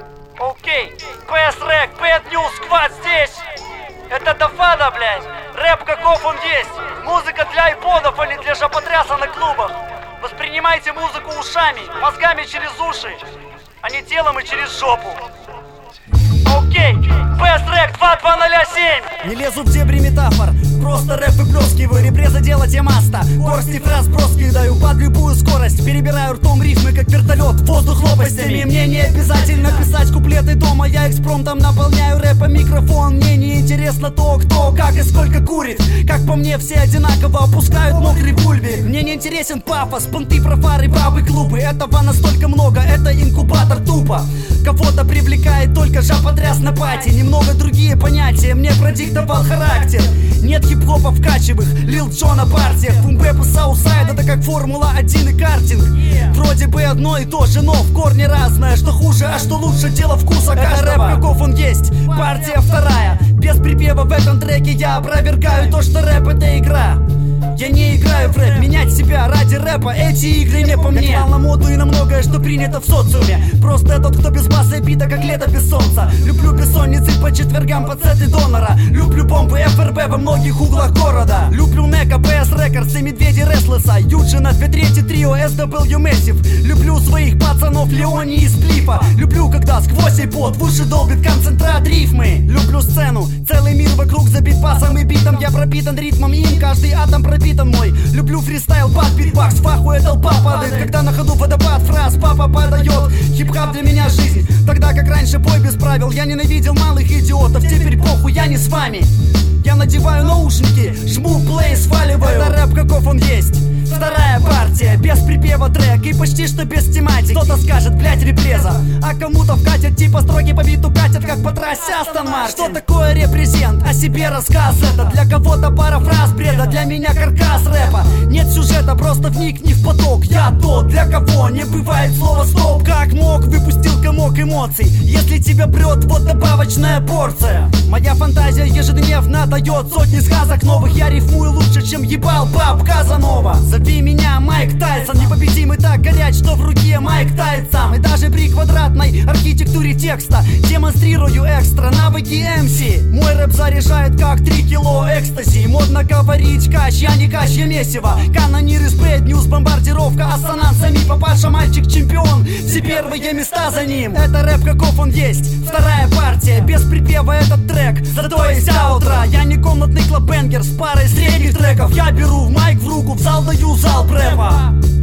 Окей, PS-Rec, Bad News Squad здесь. Это Дафада, блядь. Рэп каков он есть. Музыка для айподов, а не для жопотряса на клубах. Воспринимайте музыку ушами, мозгами через уши, а не телом и через жопу. Окей, PS-Rec 2207. Не лезу в дебри метафор, просто рэп выплескиваю, репреза дело темаста. Горсти фраз броски даю под любую скорость. Перебираю ртом рифмы, как вертолет, воздух лопастями. Мне не обязательно писать куплеты дома, я экспромтом наполняю рэпа микрофон. Мне не интересно то, кто, как и сколько курит. Как по мне, все одинаково опускают мокрый бульбер. Мне не интересен пафос, понты про фары, бабы, клубы. Этого настолько много, это инкубатор тупо. Кого-то привлекает только жопотряс на пати. Немного другие понятия мне продиктовал характер. Нет хип-хопа в качевых, Лил Джона партиях. Бумбэп и Саусайд это как Формула-1 и картинг. Вроде бы одно и то же, но в корне разное. Что хуже, а что лучше, дело вкуса каждого. Это рэп каков он есть, партия вторая. Без припева в этом треке я опровергаю то, что рэп это игра. Я не играю в рэп, менять себя ради рэпа, эти игры не по мне. Я на моду и на многое, что принято в социуме. Просто тот, кто без массы и бита, как лето без солнца. Люблю бессонницы по четвергам, пацеты донора. Люблю бомбы ФРБ во многих углах города. Люблю Нека, PS Records и Медведи Рестлеса, Юджина, 2/3 трио, SW Massive. Люблю своих пацанов Леони и Сплифа. Люблю, когда сквозь айпод в уши долбит концентрат рифмы. Люблю сцену, целый мир вокруг забит басом и битом. Я пропитан ритмом, им каждый атом пропитан мой. Люблю фристайл, бат, битбакс, фахуя толпа падает. Когда на ходу водопад фраз папа подает. Хип-хап для меня жизнь, тогда как раньше бой без правил. Я ненавидел малых идиотов, теперь похуй, я не с вами. Я надеваю наушники, жму плей, сваливаю. Это рэп каков он есть. Вторая партия, без припева трек и почти что без тематики. Кто-то скажет, блять, репреза, а кому-то вкатят, типа строги по биту катят, как по трассе Астон Мартин. Что такое репрезент? О себе рассказ это. Для кого-то пара фраз бреда, для меня каркас рэпа. Нет сюжета, просто вникни в поток. Я тот, для кого не бывает слова стоп. Как мог, выпустил комок эмоций. Если тебя прет, вот добавочная порция. Моя фантазия ежедневно дает сотни сказок новых. Я рифмую лучше, чем ебал баб Казанова. Зови меня Майк Тайсон, непобедимый так горяч, что в руке Майк тает сам. И даже при квадратной архитектуре текста демонстрирую экстра навыки MC. Мой рэп заряжает как 3 кило экстази. Модно говорить кач, я не кач, я месиво. Канониры с Bad News, бомбардировка ассонансами. Папаша мальчик чемпион, все первые места за ним. Это рэп каков он есть, вторая партия. Без припева этот трек, зато есть аутро. Я не комнатный клаббенгер с парой средних треков. Я беру майк в руку, в зал даю залп рэпа.